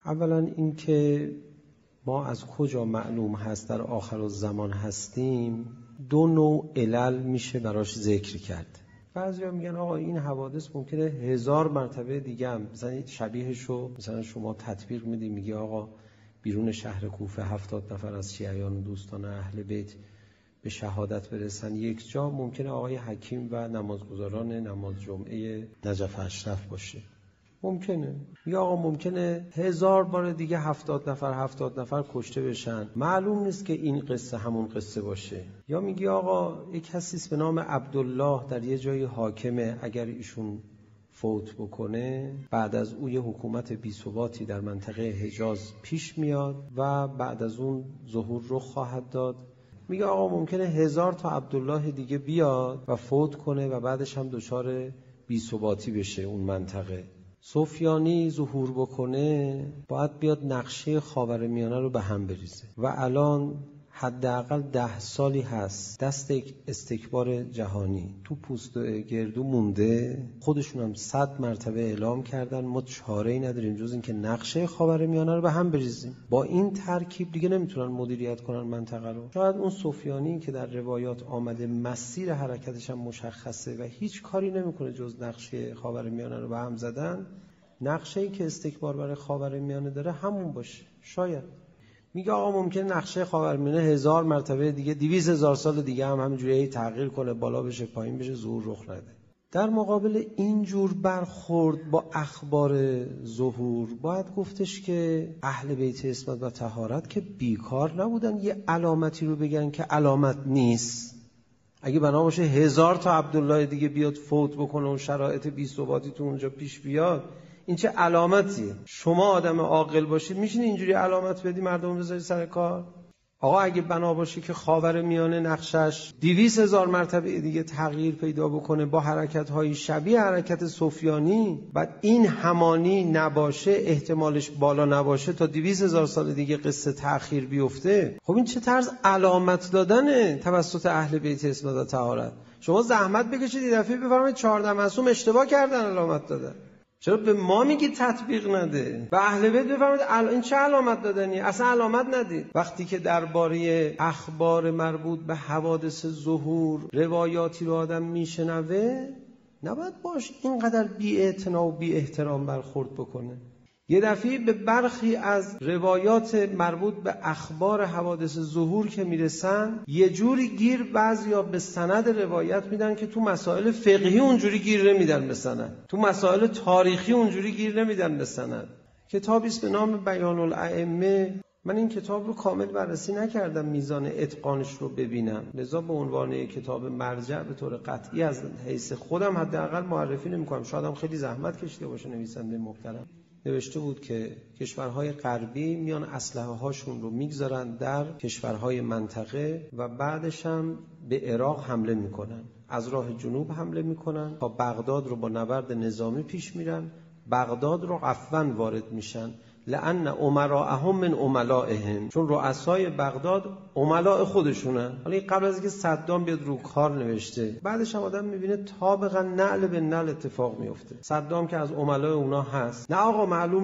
اولا این که ما از کجا معلوم هست در آخرالزمان هستیم، دو نوع علل میشه براش ذکر کرد. بعضیا میگن آقا این حوادث ممکنه 1000 مرتبه دیگه هم مثلا شبیهشو مثلا شما تطبیق میدی، میگی آقا بیرون شهر کوفه 70 نفر از شیعیان و دوستان اهل بیت به شهادت برسن یک جا، ممکنه آقای حکیم و نمازگزاران نماز جمعه نجف اشرف باشه. ممکنه. یا آقا ممکنه 1000 بار دیگه 70 نفر کشته بشن، معلوم نیست که این قصه همون قصه باشه. یا میگی آقا یک کسیست به نام عبدالله در یه جای حاکمه، اگر ایشون فوت بکنه بعد از او یه حکومت بی‌ثباتی در منطقه حجاز پیش میاد و بعد از اون ظهور رخ خواهد داد. میگه آقا ممکنه 1000 تا عبدالله دیگه بیاد و فوت کنه و بعدش هم دچار بی‌ثباتی بشه اون منطقه. سفیانی ظهور بکنه باید بیاد نقشه خاورمیانه رو به هم بریزه و الان حداقل 10 سالی هست دست استکبار جهانی تو پوست گردو مونده. خودشون هم 100 مرتبه اعلام کردن ما چاره‌ای نداریم جز این که نقشه خاورمیانه رو به هم بریزیم. با این ترکیب دیگه نمیتونن مدیریت کنن منطقه رو. شاید اون سفیانی که در روایات آمده مسیر حرکتش هم مشخصه و هیچ کاری نمیکنه جز نقشه خاورمیانه رو به هم زدن، نقشه‌ای که استکبار برای خاورمیانه داره همون باشه. شاید میگه آقا ممکنه نقشه خاورمیانه 1000 مرتبه دیگه 200,000 سال دیگه هم همینجوری تغییر کنه، بالا بشه پایین بشه، ظهور رخ نده. در مقابل اینجور برخورد با اخبار ظهور باید گفتش که اهل بیت عصمت و طهارت که بیکار نبودن یه علامتی رو بگن که علامت نیست. اگه بنا باشه 1000 تا عبدالله دیگه بیاد فوت بکنه و شرایط بی‌ثباتی تو اونجا پیش بیاد، این چه علامتیه؟ شما آدم عاقل باشید میشین اینجوری علامت بدی مردم بذاری سر کار؟ آقا اگه بنا باشه که خاورمیانه نقشش 200,000 مرتبه دیگه تغییر پیدا بکنه با حرکت‌های شبیه حرکت سفیانی، بعد این همانی نباشه، احتمالش بالا نباشه تا 200,000 سال دیگه قصه تأخیر بیفته، خب این چه طرز علامت دادنه توسط اهل بیت عصمت و طهارت؟ شما زحمت بکشید این دفعه بفرمایید 14 معصوم اشتباه کردن علامت دادن. چرا به ما میگی تطبیق نده؟ به اهل بیت بفرمایید این چه علامت دادنی؟ اصلا علامت ندید. وقتی که درباره اخبار مربوط به حوادث ظهور روایاتی رو آدم میشنوه نباید باش اینقدر بی‌اعتنا و بی احترام برخورد بکنه. یه دفعه به برخی از روایات مربوط به اخبار حوادث ظهور که میرسن یه جوری گیر بعضیا به سند روایت میدن که تو مسائل فقهی اونجوری گیر نمیدن به سند، تو مسائل تاریخی اونجوری گیر نمیدن به سند. کتابی است به نام بیان الائمه. من این کتاب رو کامل بررسی نکردم میزان اتقانش رو ببینم، لذا به عنوان کتاب مرجع به طور قطعی از حیث خودم حداقل معرفی نمی‌کنم. شاید خیلی زحمت کشیده باشه نویسنده محترم. نوشته بود که کشورهای غربی میان اسلحه هاشون رو میگذارن در کشورهای منطقه و بعدش هم به عراق حمله میکنن، از راه جنوب حمله میکنن تا بغداد رو با نبرد نظامی پیش میرن، بغداد رو عفواً وارد میشن لأن امراءهم من املائهم، چون رؤسای بغداد املاء خودشونن. حالا قبل از اینکه صدام بیاد رو کار نوشته، بعدش هم آدم میبینه طابقاً نعل به نعل اتفاق میفته. صدام که از املاء اونا هست. نه آقا معلوم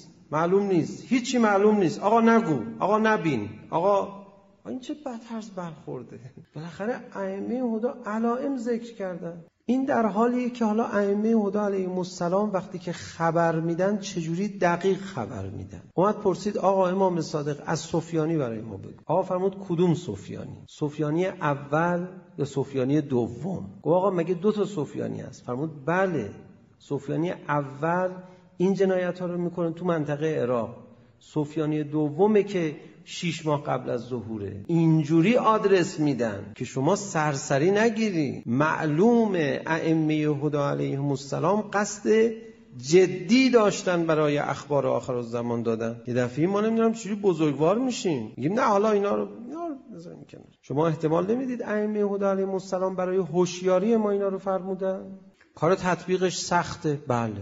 نیست هیچی معلوم نیست، آقا نگو، آقا نبین، آقا این چه بدطرز برخورده. بالاخره ائمه هدی علائم ذکر کردن. این در حالیه که حالا ائمه هدی علیهم السلام وقتی که خبر میدن چجوری دقیق خبر میدن. اومد پرسید آقا امام صادق از سفیانی برای ما بگو. آقا فرمود کدوم سفیانی؟ سفیانی اول یا سفیانی دوم؟ گفت آقا مگه 2 تا سفیانی هست؟ فرمود بله، سفیانی اول این جنایت ها رو میکنه تو منطقه عراق، سفیانی دومه که 6 ماه قبل از ظهوره. اینجوری آدرس میدن که شما سرسری نگیری. معلوم ائمه هدی علیهم السلام قصد جدی داشتن برای اخبار آخرالزمان دادن. یه دفعه ما نمیدونم چجوری بزرگوار میشیم میگیم نه حالا اینا رو بذاریم کنار. شما احتمال نمیدید ائمه هدی علیهم السلام برای هوشیاری ما اینا رو فرمودن؟ کار تطبیقش سخته.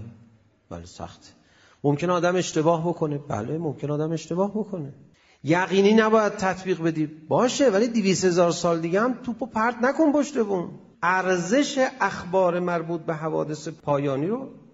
بله سخته. ممکن آدم اشتباه بکنه. بله ممکن آدم اشتباه بکنه. یقینی نباید تطبیق بدی. باشه، ولی 200,000 سال دیگه هم توپو پرت نکن پشت بون. ارزش اخبار مربوط به حوادث پایانی رو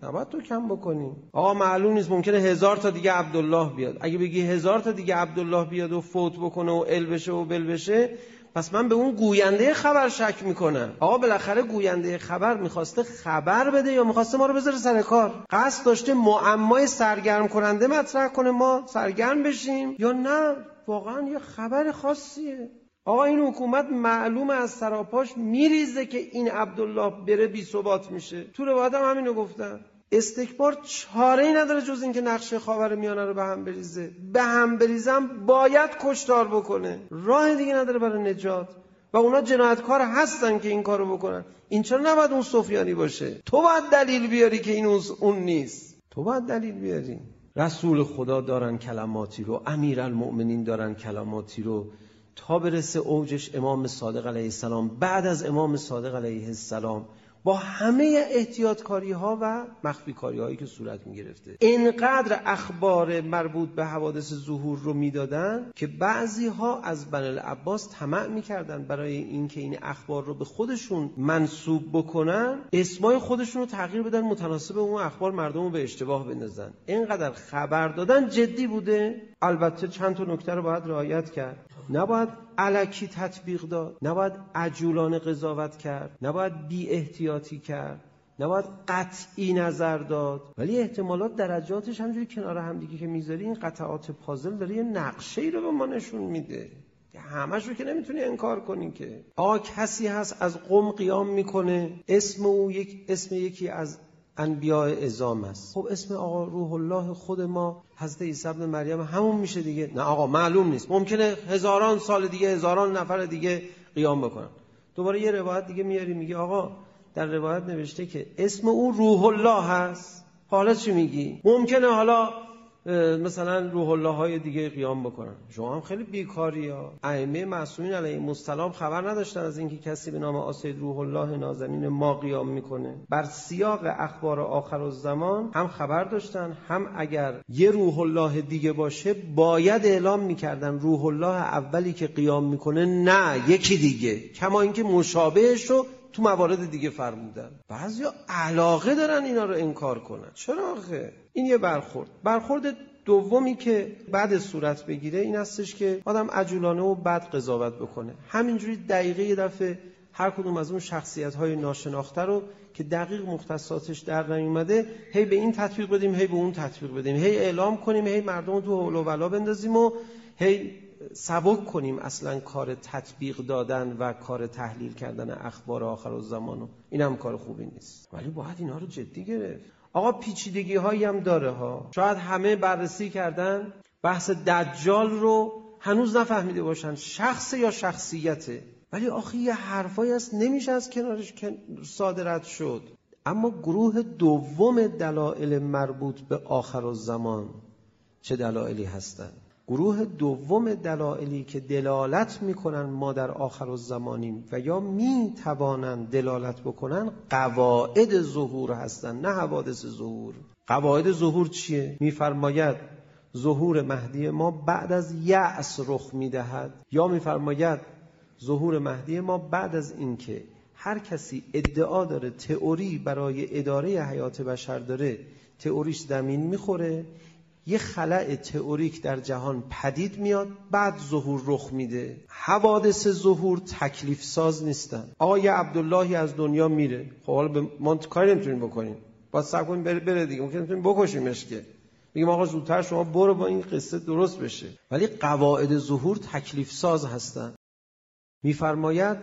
نباید تو کم بکنی. آقا معلوم نیست، ممکنه 1000 تا دیگه عبدالله بیاد. اگه بگی 1000 تا دیگه عبدالله بیاد و فوت بکنه و ال بشه و بل بشه، پس من به اون گوینده خبر شک میکنم. آقا بالاخره گوینده خبر میخواسته خبر بده یا میخواسته ما رو بذاره سر کار؟ قصد داشته معمای سرگرم کننده مطرح کنه ما سرگرم بشیم، یا نه واقعا یه خبر خاصیه؟ آقا این حکومت معلومه از سراپاش میریزه که این عبدالله بره بی ثبات میشه. تو روایت هم همینو گفتن. استکبار چاره‌ای نداره جز این که نقشه خاورمیانه رو به هم بریزه. به هم بریزم باید کشتار بکنه، راه دیگه نداره برای نجات. و اونا جنایتکار هستن که این کارو بکنن. این چرا نباید اون سفیانی باشه؟ تو باید دلیل بیاری که این اون نیست. تو باید دلیل بیاری. رسول خدا دارن کلماتی رو، امیرالمؤمنین دارن کلماتی رو، تا برسه اوجش امام صادق علیه السلام. بعد از امام صادق علیه السلام با همه احتیاطکاری ها و مخفی کاری هایی که صورت می گرفته، اینقدر اخبار مربوط به حوادث ظهور رو میدادن که بعضی ها از بنی العباس طمع میکردن برای اینکه این اخبار رو به خودشون منسوب بکنن، اسمای خودشون رو تغییر بدن متناسب اون اخبار مردم رو به اشتباه بندازن. اینقدر خبر دادن جدی بوده. البته چند تا نکته رو باید رعایت کرد. نباید الکی تطبیق داد، نباید عجولانه قضاوت کرد، نباید بی احتیاطی کرد، نباید قطعی نظر داد. ولی احتمالات درجاتش همجوری کنار هم دیگه که میذاری، این قطعات پازل داره یه نقشه‌ای رو به ما نشون میده. همش رو که نمیتونی انکار کنی که. آقا کسی هست از قم قیام میکنه، اسم او اسم یکی از انبیاء اعظام است. خب اسم آقا روح الله خود ما حضرت عیسی ابن مریم همون میشه دیگه. نه آقا معلوم نیست، ممکنه هزاران سال دیگه هزاران نفر دیگه قیام بکنن. دوباره یه روایت دیگه میاری میگه آقا در روایت نوشته که اسم او روح الله هست. حالا چی میگی؟ ممکنه حالا مثلا روح الله های دیگه قیام بکنن. شما هم خیلی بیکاری ها. ائمه معصومین علیهم السلام خبر نداشتن از اینکه کسی به نام آسید روح الله نازنین ما قیام میکنه. بر سیاق اخبار آخرالزمان هم خبر داشتن، هم اگر یه روح الله دیگه باشه باید اعلام میکردن روح الله اولی که قیام میکنه نه یکی دیگه، کما اینکه مشابهش رو تو موارد دیگه فرمودن. بعضیا علاقه دارن اینا رو انکار کنن. چرا آخه؟ این یه برخورد دومی که بعد صورت بگیره این هستش که آدم عجولانه و بد قضاوت بکنه. همینجوری دقیقه یه دفعه هر کدوم از اون شخصیت‌های ناشناخته رو که دقیق مختصاتش در نیومده هی به این تطبیق بدیم، هی به اون تطبیق بدیم، هی اعلام کنیم، هی مردم رو تو حول و بلا بندازیم و هی سبک کنیم اصلا کار تطبیق دادن و کار تحلیل کردن اخبار آخرالزمانو. این هم کار خوبی نیست، ولی باید اینا رو جدی گرفت. آقا پیچیدگی هایی هم داره ها. شاید همه بررسی کردن بحث دجال رو هنوز نفهمیده باشن شخص یا شخصیته، ولی آخه یه حرفایی هست نمیشه از کنارش صادرات شد. اما گروه دوم دلایل مربوط به آخرالزمان چه دلایلی هستن؟ گروه دوم دلایلی که دلالت میکنن ما در آخرالزمانیم و یا میتوانند دلالت بکنن قواعد ظهور هستن، نه حوادث ظهور. قواعد ظهور چیه؟ میفرماید ظهور مهدی ما بعد از یأس رخ میدهد، یا میفرماید ظهور مهدی ما بعد از اینکه هر کسی ادعا داره تئوری برای اداره حیات بشر داره، تئوریش زمین میخوره، یه خلأ تئوریک در جهان پدید میاد، بعد ظهور رخ میده. حوادث ظهور تکلیف ساز نیستن. آقا یه عبداللهی از دنیا میره، خب حالا ما کاری نمیتونیم بکنیم، باید صبر کنیم بره دیگه، ممکن نمیتونیم بکشیمش که میگیم آقا زودتر شما برو با این قصه درست بشه. ولی قواعد ظهور تکلیف ساز هستن. میفرماید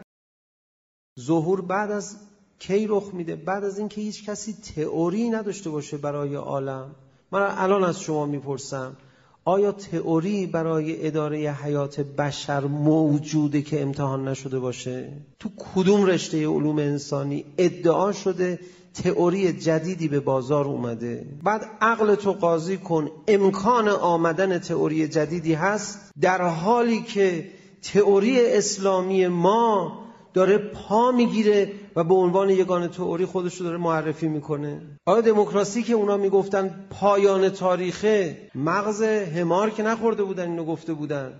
ظهور بعد از کی رخ میده؟ بعد از اینکه هیچ کسی تئوری نداشته باشه برای عالم. من الان از شما میپرسم آیا تئوری برای اداره حیات بشر موجوده که امتحان نشده باشه؟ تو کدوم رشته علوم انسانی ادعا شده تئوری جدیدی به بازار اومده؟ بعد عقل تو قاضی کن، امکان آمدن تئوری جدیدی هست در حالی که تئوری اسلامی ما داره پا میگیره و به عنوان یگانه تئوری خودش رو داره معرفی میکنه. آیا دموکراسی که اونا میگفتن پایان تاریخه، مغز حمار که نخورده بودن اینو گفته بودن؟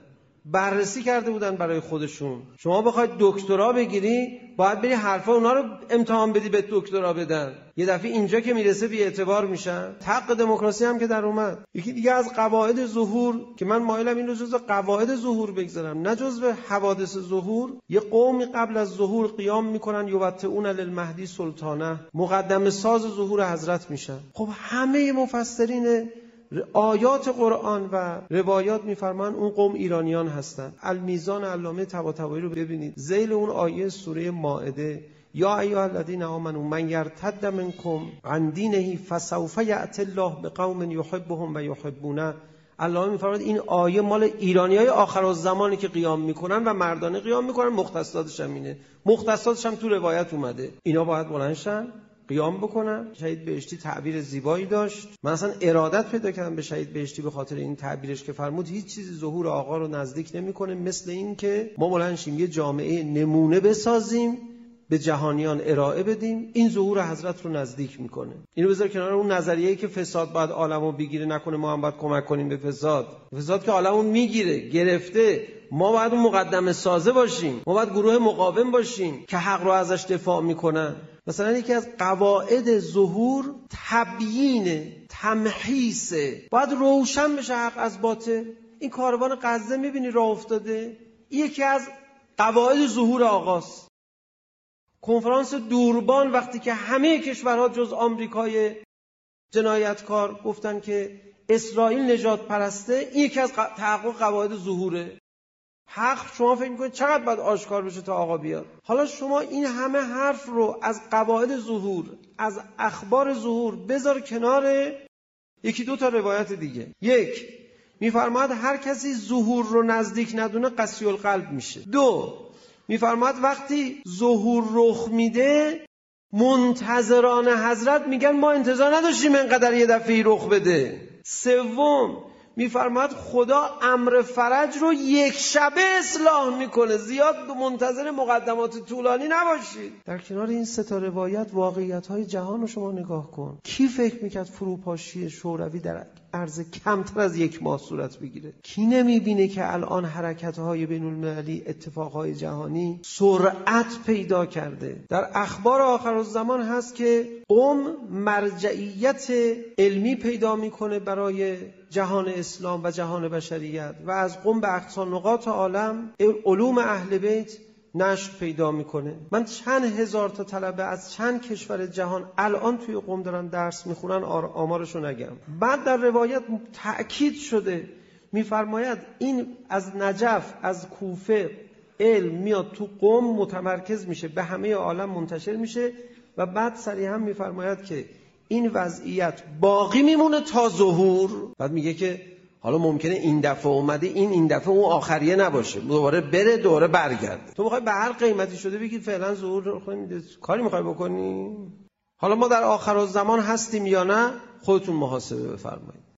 بررسی کرده بودن برای خودشون. شما بخواید دکترا بگیری باید بری حرفا اونا رو امتحان بدی به دکترا بدن. یه دفعه اینجا که میرسه بی اعتبار میشن. حق دموکراسی هم که در اومد. یکی دیگه از قواعد ظهور که من مایلم این رو جزو قواعد ظهور بگذارم نه جزو حوادث ظهور. یه قومی قبل از ظهور قیام میکنن یوطئون للمهدی سلطانه، مقدمه ساز ظهور حضرت میشن. خب همه مفسرین آیات قرآن و روایات میفرمان اون قوم ایرانیان هستن. المیزان علامه طباطبایی رو ببینید، ذیل اون آیه سوره مائده یا ایها الذین آمنوا من یرتد منکم عن دینه فسوف یأتی الله بقوم یحبهم و یحبونه. الله میفرماید این آیه مال ایرانیای آخرالزمانی که قیام میکنن و مردانه قیام میکنن. مختصاتش هم اینه، مختصاتش هم تو روایت اومده. اینا باید بلند شن قیام بکنن. شهید بهشتی تعبیر زیبایی داشت. من اصلا ارادت پیدا کردم به شهید بهشتی به خاطر این تعبیرش که فرمود هیچ چیزی ظهور آقا رو نزدیک نمیکنه مثل این که ما بلند شیم یه جامعه نمونه بسازیم به جهانیان ارائه بدیم، این ظهور حضرت رو نزدیک میکنه. اینو بذار کنار اون نظریه‌ای که فساد باید عالمو بگیره نکنه ما هم باید کمک کنیم به فساد. فساد که عالمو میگیره گرفته، ما باید اون مقدمه سازه باشیم، ما باید گروه مقاوم باشیم که حق رو ازش دفاع میکنن. مثلا یکی از قواعد ظهور تبیین تمحیصه، باید روشن بشه حق از باطل. این کاروان غزه میبینی راه افتاده، یکی از قواعد ظهور آغاز. کنفرانس دوربان وقتی که همه کشورها جز آمریکای جنایتکار گفتن که اسرائیل نجات پرسته، این یکی از تحقق قواعد ظهوره. حق شما فکر میکنید چقدر باید آشکار بشه تا آقا بیاد؟ حالا شما این همه حرف رو از قواعد ظهور، از اخبار ظهور بذار کنار یکی دو تا روایت دیگه. یک میفرماید هر کسی ظهور رو نزدیک ندونه قسی القلب میشه. دو میفرماید وقتی ظهور رخ میده منتظران حضرت میگن ما انتظار نداشتیم اینقدر یه دفعه رخ بده. سوم میفرماید خدا امر فرج رو یک شبه اصلاح میکنه، زیاد منتظر مقدمات طولانی نباشید. در کنار این سه تا روایت واقعیت‌های جهان رو شما نگاه کن. کی فکر میکرد فروپاشی شوروی در عرض کمتر از یک ماه صورت بگیره؟ کی نمیبینه که الان حرکت‌های بین‌المللی، اتفاقهای جهانی سرعت پیدا کرده؟ در اخبار آخرالزمان هست که قم مرجعیت علمی پیدا میکنه برای جهان اسلام و جهان بشریت و از قم به اقصا نقاط عالم علوم اهل بیت نشر پیدا میکنه. من چند هزار تا طلبه از چند کشور جهان الان توی قم دارن درس میخونن، آمارشو نگم. بعد در روایت تأکید شده میفرماید این از نجف از کوفه علم میاد تو قم متمرکز میشه، به همه عالم منتشر میشه و بعد صریحا میفرماید که این وضعیت باقی میمونه تا ظهور. بعد میگه که حالا ممکنه این دفعه اومده این دفعه اون آخریه نباشه، دوباره بره دوباره برگرده. تو میخوای به هر قیمتی شده بگی فعلا ظهور کاری میخوای بکنی؟ حالا ما در آخرالزمان هستیم یا نه؟ خودتون محاسبه بفرمایید.